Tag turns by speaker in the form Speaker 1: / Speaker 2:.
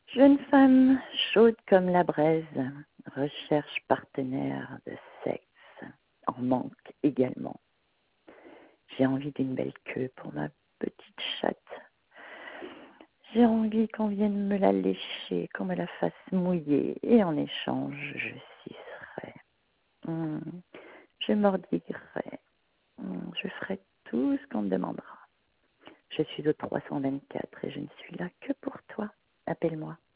Speaker 1: Jeune femme chaude comme la braise, recherche partenaire de sexe, en manque également. J'ai envie d'une belle queue pour ma petite chatte. J'ai envie qu'on vienne me la lécher, qu'on me la fasse mouiller, et en échange, je sucerai. Je mordiguerai. Je ferai tout ce qu'on me demandera. Je suis au 324 et je ne suis là que pour toi. Appelle-moi.